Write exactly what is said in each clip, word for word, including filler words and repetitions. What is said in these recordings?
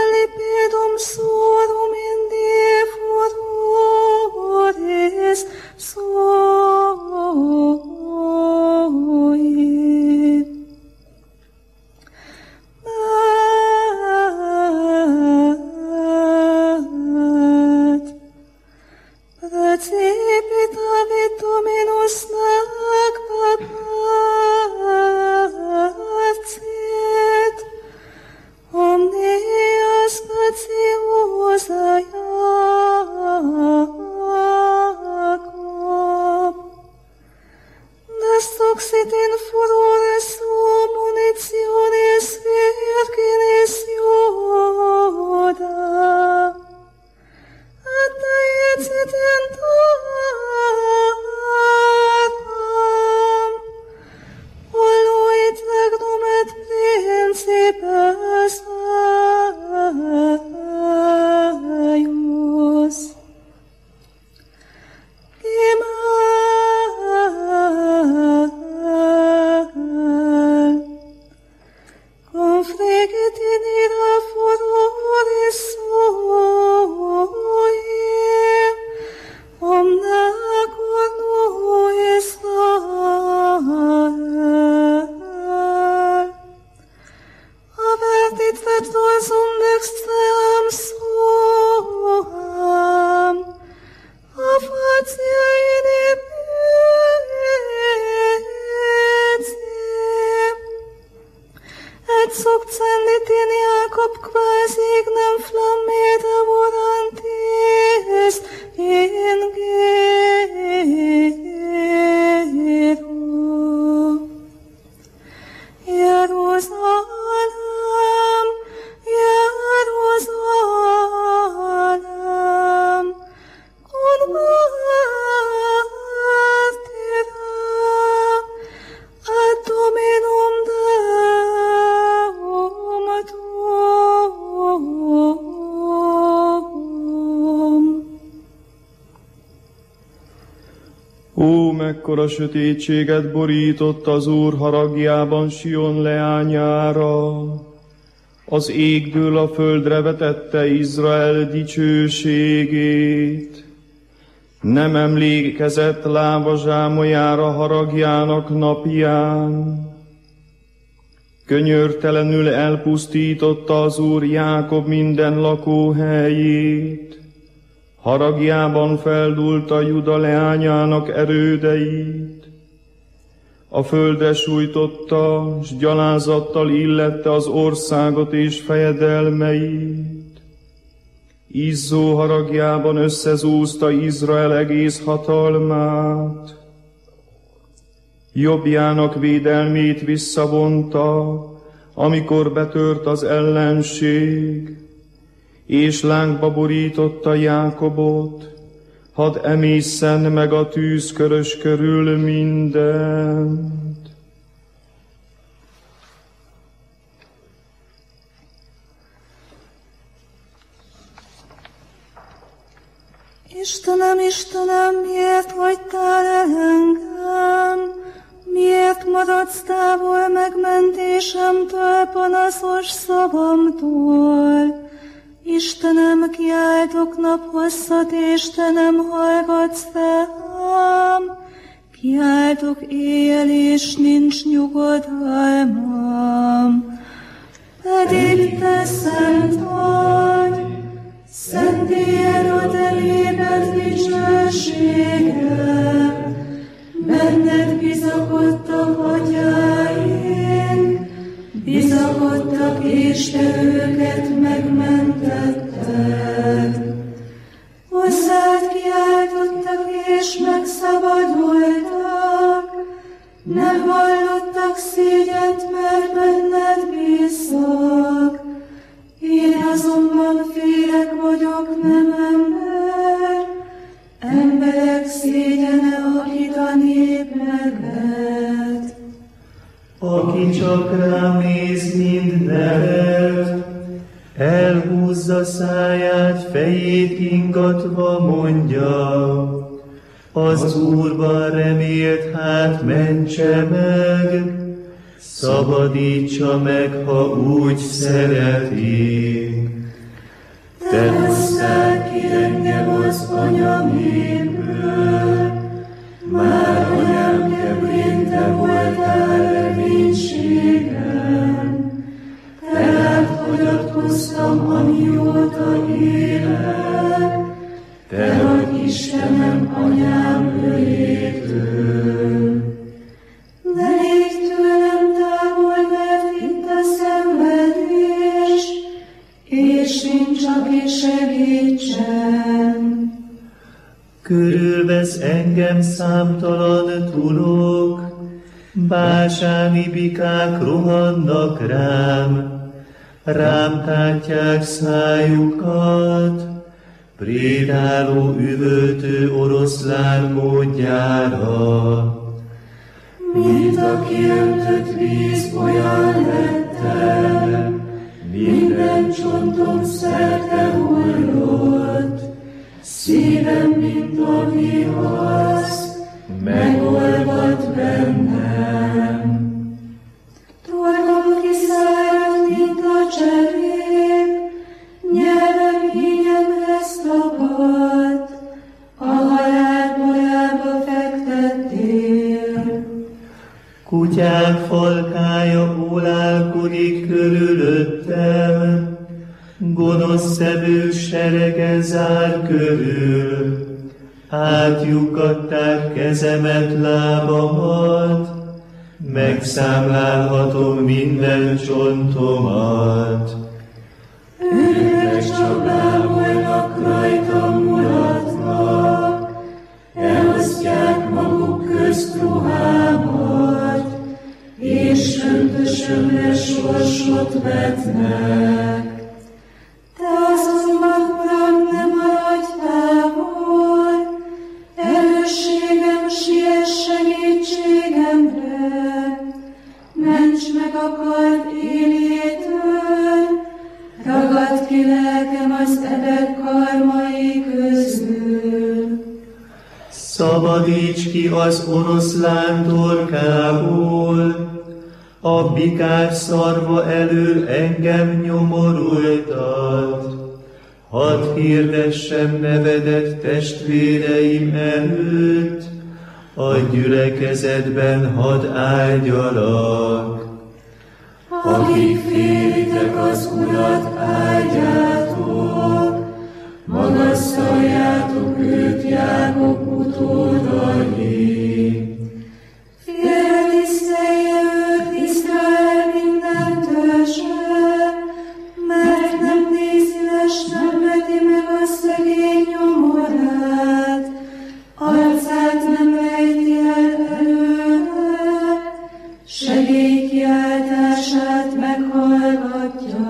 lepidum suorum in die furoris soi. Mat precipitavit Dominus nec paparcit, omnia spatiosa Jacob. Destruxit in furore suo munitionis virginis Iuda, et deiecit in tarpam, voluit regnum et principes eius. Gimal, confligit in ira furoris soi, omna cornu Israel. Avertit vetursum dextram suam, a facia inepietim, et succendit in Jacob quasi ignem flamme devorantis in Gero. Jerusalem, Jerusalem, convertida ad Dominum Deum tuum. Ó, mekkora sötétséget borított az Úr haragjában Sion leányára! Az égből a földre vetette Izrael dicsőségét. Nem emlékezett lábazsámolyára haragjának napján. Könyörtelenül elpusztította az Úr Jákob minden lakóhelyét. Haragjában feldúlta Juda leányának erődeit. A földre sújtotta, s gyalázattal illette az országot és fejedelmeit. Izzó haragjában összezúzta Izrael egész hatalmát. Jobbjának védelmét visszavonta, amikor betört az ellenség, és lángba borította Jákobot, hadd emészen meg a tűzkörös körül mindent. Istenem, Istenem, miért hagytál el engem? Miért maradsz távol megmentésemtől, panaszos szavamtól? Istenem, kiáltok naphosszat, és te nem hallgatsz rám. Kiáltok éjjel, és nincs nyugodalmam. Pedig te szent vagy, szentélyed a te néped dicsősége. Benned bizakodtak atyáink, bizakodtak, és te őket megmentetted. Hozzád kiáltottak, és megszabadultak, nem hallottak szégyent, mert benned bíztak. Én azonban félek vagyok, nem ember, emberek szégyene, akit a nép megvet. Aki csak rám néz, mind nevet, elhúzza száját, fejét ingatva mondja, az Úrban remélt, hát mentse meg, szabadítsa meg, ha úgy szereti. hoztam, amióta élek, te vagy Istenem, anyám ölétől. De légy tőlem távol, mert itt a szenvedés, és nincs, aki segítsen. Körülvesz engem számtalan tulok, básáni bikák rohannak rám, rám tántják szájukat, prédáló üvöltő oroszlán módjára. Mint a kiöntött víz, olyan lettem, minden csontom szerte hullott, szívem, mint a vihasz, megolvadt bennem. Torkom kiszáradt, mint a cserép, nyelvem hígyemre szakadt, a halál borába fektettél. Kutyák falkája ólálkodik körülöttem, gonosz szemű serege zár körül. Átlyukadták kezemet, lábamat, megszámlálhatom minden csontomat. Őrök csapábolnak, rajtam mulatnak, elosztják maguk közt ruhámat, és öntösömre sorsot vetnek. Te azonban, Uram, ne maradj távol, erősségem, siess segítségemre, ments meg a kard élétől, ragadd ki lelkem az ebek karmai közül. Szabadíts ki az oroszlán torkából, a bikák szarva elől engem nyomorultat. Hadd hirdessem nevedet testvéreim előtt, a gyülekezetben hadd áldjalak. Akik félitek az Urat, áldjátok, magasztaljátok őt, Jákob utódai. Félretisztelje őt, Izrael minden törzse, mert nem nézi les, nem veti meg a szegény nyomorát, arcát nem rejti el előle, segélykiáltását meghallgatja.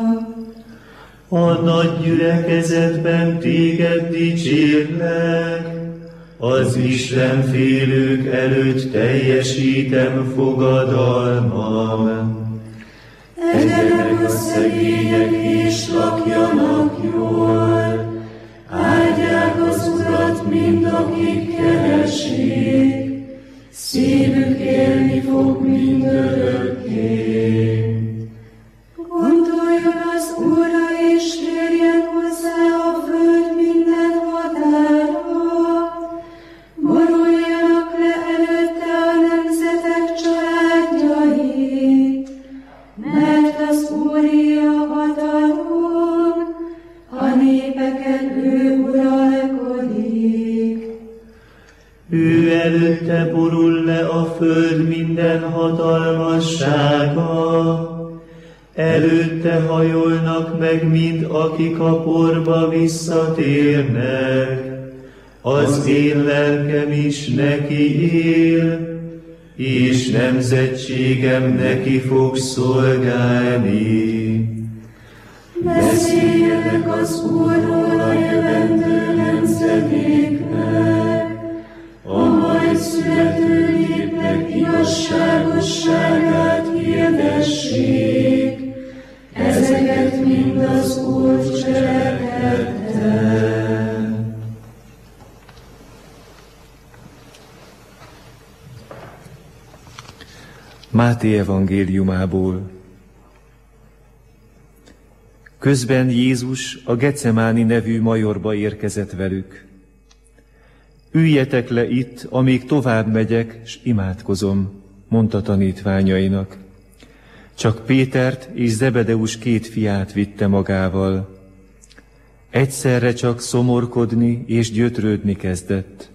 A nagy gyülekezetben téged dicsérlek, az Isten félők előtt teljesítem fogadalmam. Egyenek a szegények és lakjanak jól, áldják az Urat mind, akik keresik, szívük élni fog mindörökké. Gondoljon az Úrra, és térjen hozzá a föld minden határa, boruljanak le előtte a nemzetek családjai, mert az Úré a hatalom, a népeken ő uralkodik. Ő előtte borul le a föld minden hatalmassága, előtte hajolnak meg mind, akik a porba visszatérnek. Az én lelkem is neki él, és nemzetségem neki fog szolgálni. Beszéljenek az Úrról a jövendő nemzedéknek, a majd születő népnek igazságosságát hirdessék, ezeket mind az Úr cselekedte. Máté evangéliumából. Közben Jézus a Gecemáni nevű majorba érkezett velük. Üljetek le itt, amíg tovább megyek, s imádkozom, mondta tanítványainak. Csak Pétert és Zebedeus két fiát vitte magával. Egyszerre csak szomorkodni és gyötrődni kezdett.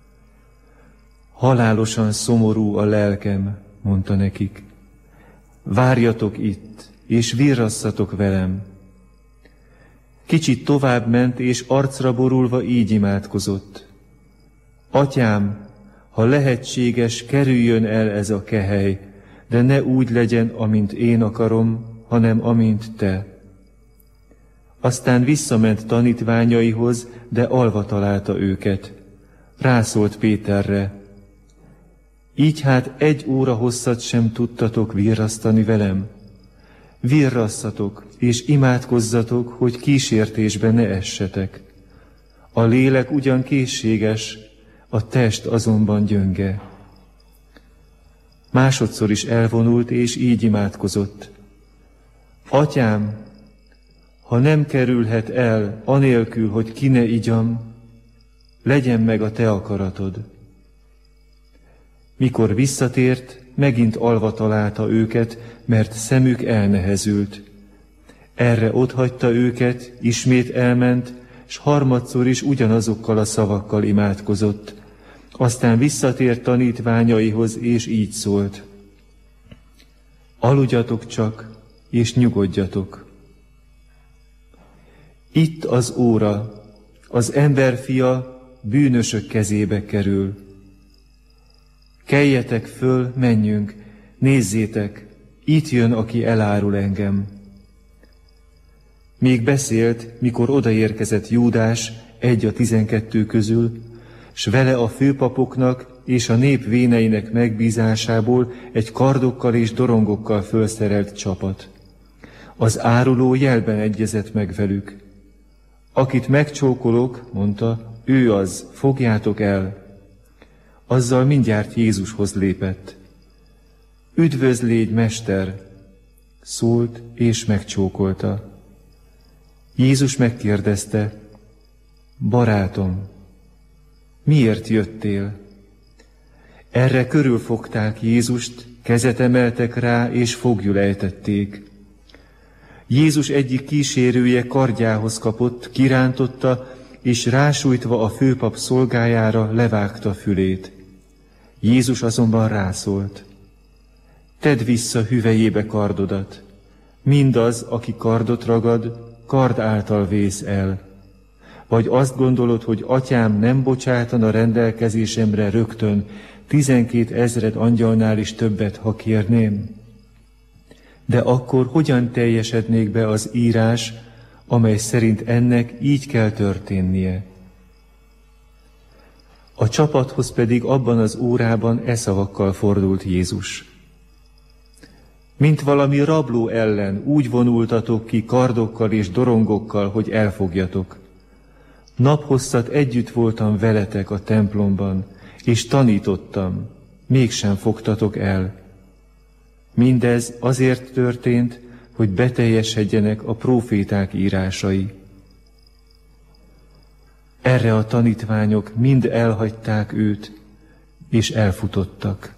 Halálosan szomorú a lelkem, mondta nekik. Várjatok itt, és virrasszatok velem. Kicsit tovább ment, és arcra borulva így imádkozott. Atyám, ha lehetséges, kerüljön el ez a kehely, de ne úgy legyen, amint én akarom, hanem amint te. Aztán visszament tanítványaihoz, de alva találta őket. Rászólt Péterre. Így hát egy óra hosszat sem tudtatok virrasztani velem? Virrasszatok, és imádkozzatok, hogy kísértésbe ne essetek. A lélek ugyan készséges, a test azonban gyönge. Másodszor is elvonult, és így imádkozott. Atyám, ha nem kerülhet el, anélkül, hogy ki ne igyam, legyen meg a te akaratod. Mikor visszatért, megint alva találta őket, mert szemük elnehezült. Erre otthagyta őket, ismét elment, s harmadszor is ugyanazokkal a szavakkal imádkozott. Aztán visszatért tanítványaihoz, és így szólt. Aludjatok csak, és nyugodjatok. Itt az óra, az emberfia bűnösök kezébe kerül. Keljetek föl, menjünk, nézzétek, itt jön, aki elárul engem. Még beszélt, mikor odaérkezett Júdás, egy a tizenkettő közül, s vele a főpapoknak és a nép véneinek megbízásából egy kardokkal és dorongokkal fölszerelt csapat. Az áruló jelben egyezett meg velük. Akit megcsókolok, mondta, ő az, fogjátok el. Azzal mindjárt Jézushoz lépett. Üdvözlégy, mester! Szólt és megcsókolta. Jézus megkérdezte, barátom, miért jöttél? Erre körülfogták Jézust, kezet emeltek rá, és foglyul ejtették. Jézus egyik kísérője kardjához kapott, kirántotta, és rásújtva a főpap szolgájára levágta fülét. Jézus azonban rászólt. Tedd vissza hüvelyébe kardodat. Mindaz, aki kardot ragad, kard által vész el. Vagy azt gondolod, hogy atyám nem bocsátana rendelkezésemre rögtön tizenkét ezred angyalnál is többet, ha kérném? De akkor hogyan teljesednék be az írás, amely szerint ennek így kell történnie? A csapathoz pedig abban az órában e szavakkal fordult Jézus. Mint valami rabló ellen úgy vonultatok ki kardokkal és dorongokkal, hogy elfogjatok. Naphosszat együtt voltam veletek a templomban, és tanítottam, mégsem fogtatok el. Mindez azért történt, hogy beteljesedjenek a próféták írásai. Erre a tanítványok mind elhagyták őt, és elfutottak.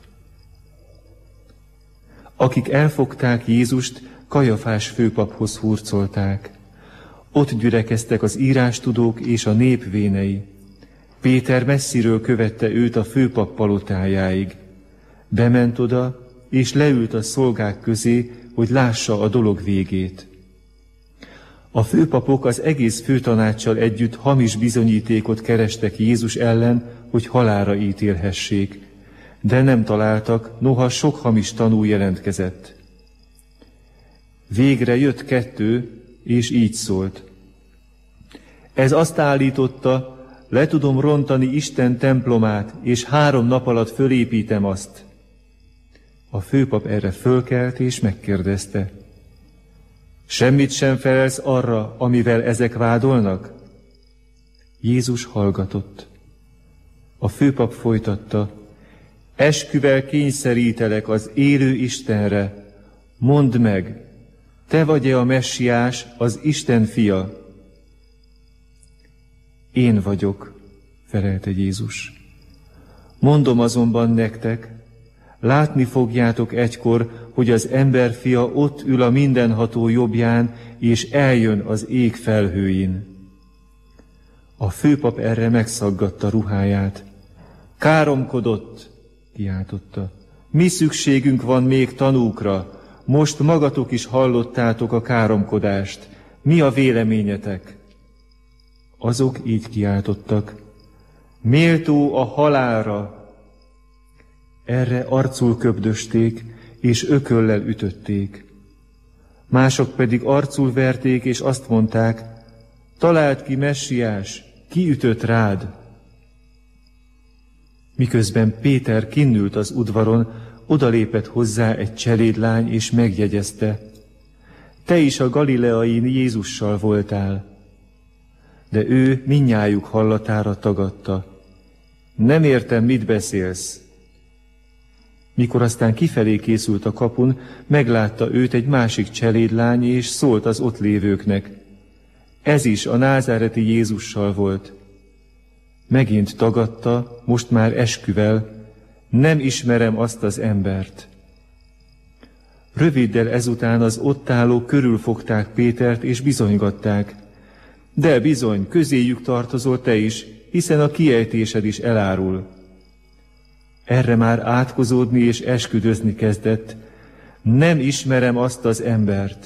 Akik elfogták Jézust, Kajafás főpaphoz hurcolták. Ott gyülekeztek az írástudók és a nép vénei. Péter messziről követte őt a főpap palotájáig. Bement oda, és leült a szolgák közé, hogy lássa a dolog végét. A főpapok az egész főtanáccsal együtt hamis bizonyítékot kerestek Jézus ellen, hogy halálra ítélhessék, de nem találtak, noha sok hamis tanú jelentkezett. Végre jött kettő, és így szólt. Ez azt állította, le tudom rontani Isten templomát, és három nap alatt fölépítem azt. A főpap erre fölkelt, és megkérdezte. Semmit sem felelsz arra, amivel ezek vádolnak? Jézus hallgatott. A főpap folytatta. Esküvel kényszerítelek az élő Istenre. Mondd meg, te vagy-e a messiás, az Isten fia? Én vagyok, felelte Jézus. Mondom azonban nektek, Látni fogjátok egykor, hogy az emberfia ott ül a mindenható jobbján, és eljön az ég felhőin. A főpap erre megszaggatta ruháját. Káromkodott, kiáltotta. Mi szükségünk van még tanúkra? Most magatok is hallottátok a káromkodást. Mi a véleményetek? Azok így kiáltottak. Méltó a halálra. Erre arcul köbdösték, és ököllel ütötték. Mások pedig arcul verték, és azt mondták, találd ki, Messiás, ki ütött rád? Miközben Péter kinnült az udvaron, odalépett hozzá egy cselédlány, és megjegyezte, te is a galileai Jézussal voltál. De ő mindnyájuk hallatára tagadta. Nem értem, mit beszélsz. Mikor aztán kifelé készült a kapun, meglátta őt egy másik cselédlány, és szólt az ott lévőknek. Ez is a názáreti Jézussal volt. Megint tagadta, most már esküvel, nem ismerem azt az embert. Röviddel ezután az ott állók körülfogták Pétert, és bizonygatták. De bizony, közéjük tartozol te is, hiszen a kiejtésed is elárul. Erre már átkozódni és esküdözni kezdett. Nem ismerem azt az embert.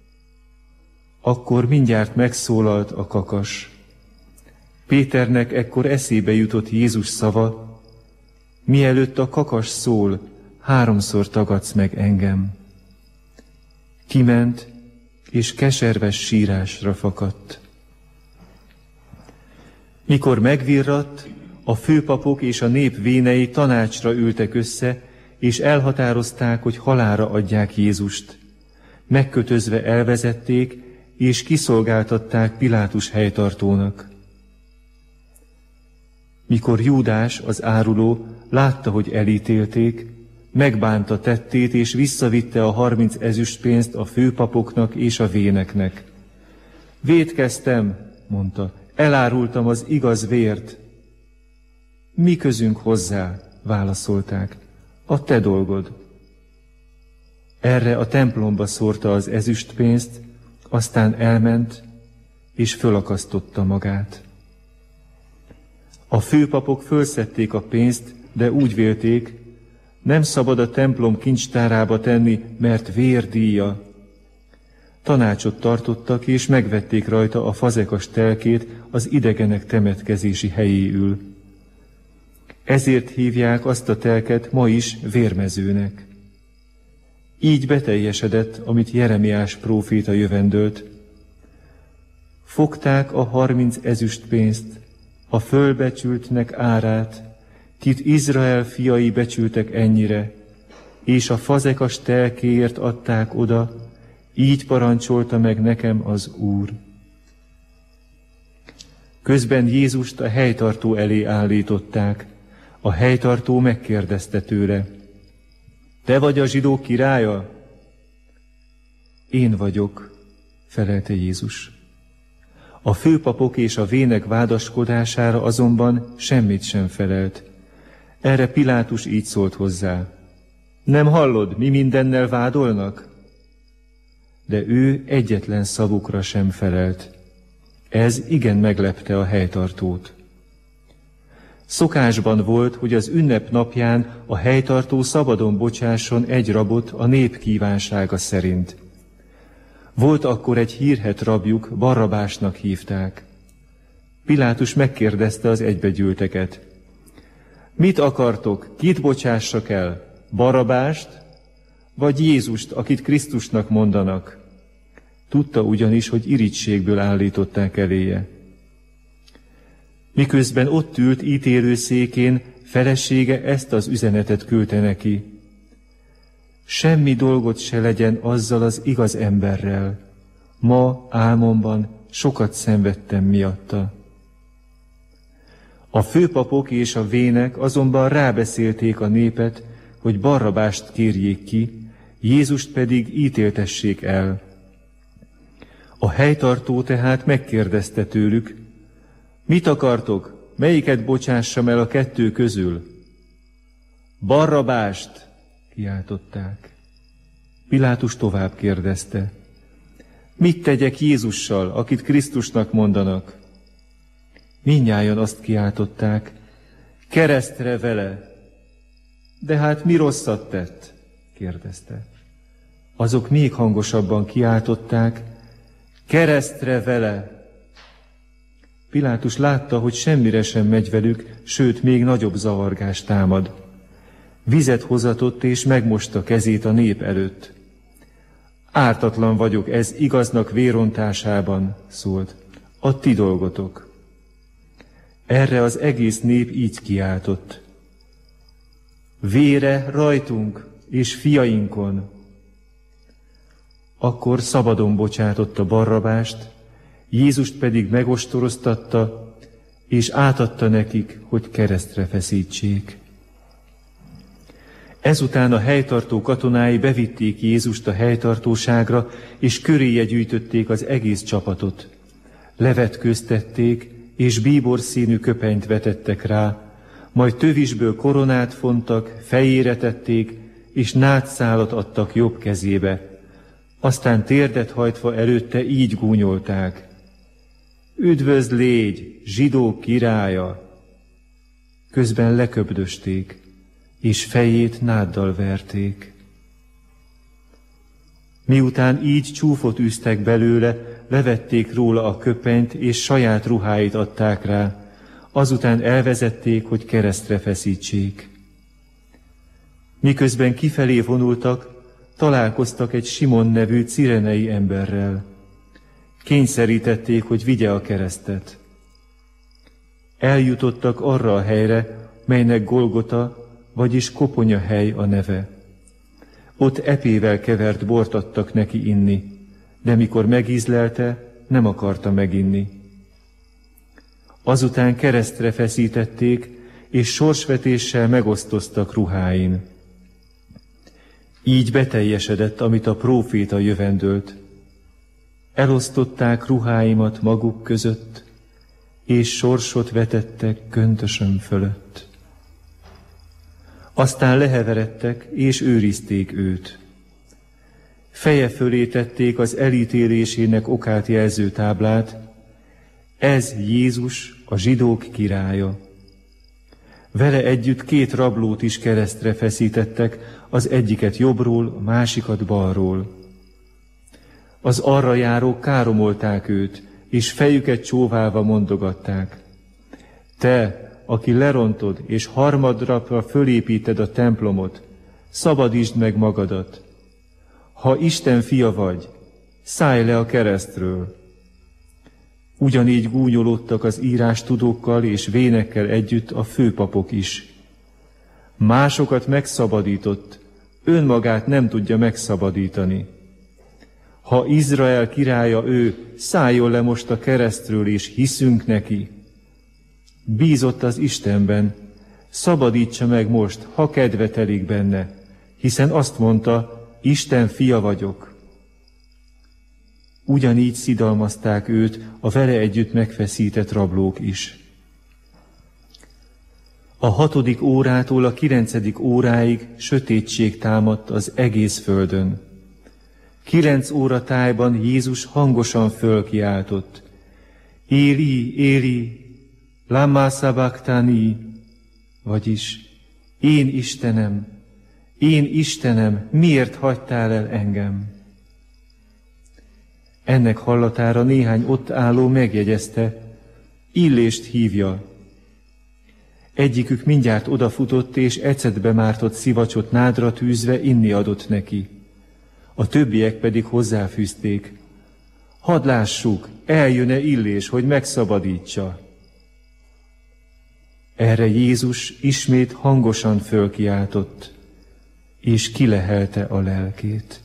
Akkor mindjárt megszólalt a kakas. Péternek ekkor eszébe jutott Jézus szava, mielőtt a kakas szól, háromszor tagadsz meg engem. Kiment, és keserves sírásra fakadt. Mikor megvirratt, a főpapok és a nép vénei tanácsra ültek össze, és elhatározták, hogy halálra adják Jézust. Megkötözve elvezették, és kiszolgáltatták Pilátus helytartónak. Mikor Júdás, az áruló, látta, hogy elítélték, megbánta tettét, és visszavitte a harminc ezüstpénzt a főpapoknak és a véneknek. Vétkeztem, mondta, elárultam az igaz vért. Mi közünk hozzá, válaszolták, a te dolgod. Erre a templomba szórta az ezüstpénzt, aztán elment, és fölakasztotta magát. A főpapok fölszedték a pénzt, de úgy vélték, nem szabad a templom kincstárába tenni, mert vérdíja. Tanácsot tartottak, és megvették rajta a fazekas telkét az idegenek temetkezési helyéül. Ezért hívják azt a telket ma is vérmezőnek. Így beteljesedett, amit Jeremiás próféta jövendölt. Fogták a harminc ezüstpénzt, a fölbecsültnek árát, kit Izrael fiai becsültek ennyire, és a fazekas telkéért adták oda, így parancsolta meg nekem az Úr. Közben Jézust a helytartó elé állították. A helytartó megkérdezte tőle, te vagy a zsidók királya? Én vagyok, felelte Jézus. A főpapok és a vének vádaskodására azonban semmit sem felelt. Erre Pilátus így szólt hozzá. Nem hallod, mi mindennel vádolnak? De ő egyetlen szavukra sem felelt. Ez igen meglepte a helytartót. Szokásban volt, hogy az ünnep napján a helytartó szabadon bocsásson egy rabot a nép kívánsága szerint. Volt akkor egy hírhedt rabjuk, Barrabásnak hívták. Pilátus megkérdezte az egybegyűlteket. Mit akartok, kit bocsássak el, Barrabást, vagy Jézust, akit Krisztusnak mondanak? Tudta ugyanis, hogy irigységből állították eléje. Miközben ott ült ítélőszékén, felesége ezt az üzenetet küldte neki. Semmi dolgot se legyen azzal az igaz emberrel. Ma álmomban sokat szenvedtem miatta. A főpapok és a vének azonban rábeszélték a népet, hogy Barrabást kérjék ki, Jézust pedig ítéltessék el. A helytartó tehát megkérdezte tőlük, mit akartok, melyiket bocsássam el a kettő közül? Barrabást, kiáltották. Pilátus tovább kérdezte. Mit tegyek Jézussal, akit Krisztusnak mondanak? Mindnyájan azt kiáltották, keresztre vele. De hát mi rosszat tett? Kérdezte. Azok még hangosabban kiáltották, keresztre vele. Pilátus látta, hogy semmire sem megy velük, sőt, még nagyobb zavargás támad. Vizet hozatott és megmosta kezét a nép előtt. Ártatlan vagyok ez igaznak vérontásában, szólt. A ti dolgotok. Erre az egész nép így kiáltott. Vére rajtunk és fiainkon. Akkor szabadon bocsátotta Barrabást, Jézust pedig megostoroztatta, és átadta nekik, hogy keresztre feszítsék. Ezután a helytartó katonái bevitték Jézust a helytartóságra, és köréje gyűjtötték az egész csapatot. Levetkőztették, és bíborszínű köpenyt vetettek rá, majd tövisből koronát fontak, fejére tették, és nátszálat adtak jobb kezébe. Aztán térdet hajtva előtte így gúnyolták. Üdvözl légy, zsidók királya! Közben leköbdösték, és fejét náddal verték. Miután így csúfot űztek belőle, levették róla a köpenyt, és saját ruháit adták rá, azután elvezették, hogy keresztre feszítsék. Miközben kifelé vonultak, találkoztak egy Simon nevű cirenei emberrel. Kényszerítették, hogy vigye a keresztet. Eljutottak arra a helyre, melynek Golgota, vagyis koponyahely a neve. Ott epével kevert bort adtak neki inni, de mikor megízlelte, nem akarta meginni. Azután keresztre feszítették, és sorsvetéssel megosztoztak ruháin. Így beteljesedett, amit a próféta jövendölt. Elosztották ruháimat maguk között, és sorsot vetettek köntösöm fölött. Aztán leheveredtek, és őrizték őt. Feje fölé tették az elítélésének okát jelző táblát, ez Jézus, a zsidók királya. Vele együtt két rablót is keresztre feszítettek, az egyiket jobbról, a másikat balról. Az arra járók káromolták őt, és fejüket csóválva mondogatták. Te, aki lerontod, és harmadra fölépíted a templomot, szabadítsd meg magadat. Ha Isten fia vagy, szállj le a keresztről. Ugyanígy gúnyolódtak az írástudókkal és vénekkel együtt a főpapok is. Másokat megszabadított, önmagát nem tudja megszabadítani. Ha Izrael királya ő, szálljon le most a keresztről, és hiszünk neki. Bízott az Istenben, szabadítsa meg most, ha kedve telik benne, hiszen azt mondta, Isten fia vagyok. Ugyanígy szidalmazták őt a vele együtt megfeszített rablók is. A hatodik órától a kilencedik óráig sötétség támadt az egész földön. Kilenc óra tájban Jézus hangosan fölkiáltott. Éli, Éli, lama sabachthani, vagyis én Istenem, én Istenem, miért hagytál el engem? Ennek hallatára néhány ott álló megjegyezte, Illést hívja. Egyikük mindjárt odafutott, és ecetbe mártott szivacsot nádra tűzve inni adott neki. A többiek pedig hozzáfűzték. Hadd lássuk, eljön-e Illés, hogy megszabadítsa. Erre Jézus ismét hangosan fölkiáltott, és kilehelte a lelkét.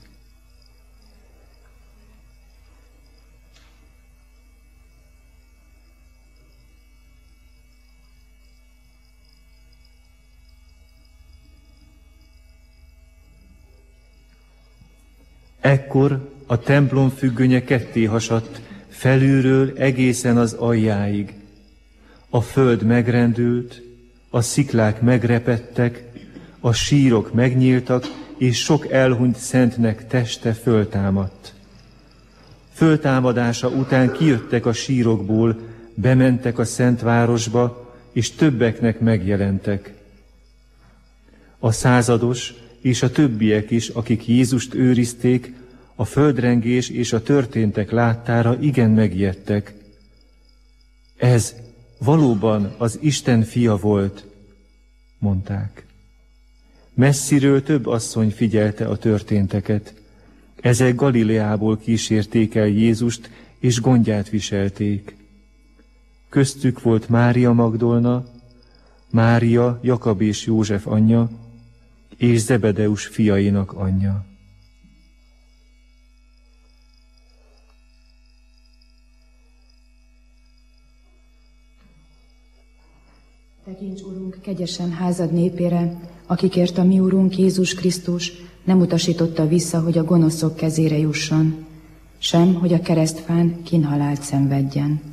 Ekkor a templom függönye ketté hasadt, felülről egészen az aljáig. A föld megrendült, a sziklák megrepedtek, a sírok megnyíltak, és sok elhunyt szentnek teste föltámadt. Föltámadása után kijöttek a sírokból, bementek a Szentvárosba, és többeknek megjelentek. A százados és a többiek is, akik Jézust őrizték, a földrengés és a történtek láttára igen megijedtek. Ez valóban az Isten fia volt, mondták. Messziről több asszony figyelte a történteket. Ezek Galileából kísérték el Jézust, és gondját viselték. Köztük volt Mária Magdolna, Mária, Jakab és József anyja, és Zebedeus fiainak anyja. Tekints, Urunk, kegyesen házad népére, akikért a mi Urunk Jézus Krisztus nem utasította vissza, hogy a gonoszok kezére jusson, sem, hogy a keresztfán kínhalált szenvedjen.